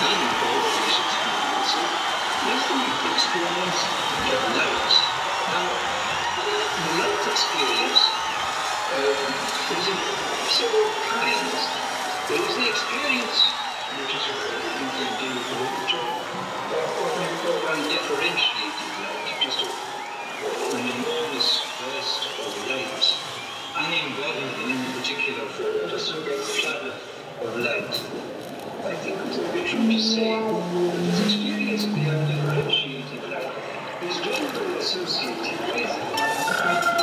In both these experiences, there's the experience of light. Now, the light experience is of several kinds. There is the experience which is you can deal with, which are what we call undifferentiated light, just an enormous burst of light, unembodied in any particular form, just a great flood of light. I think it's a bit true to say that this experience of the undifferentiated light is generally associated with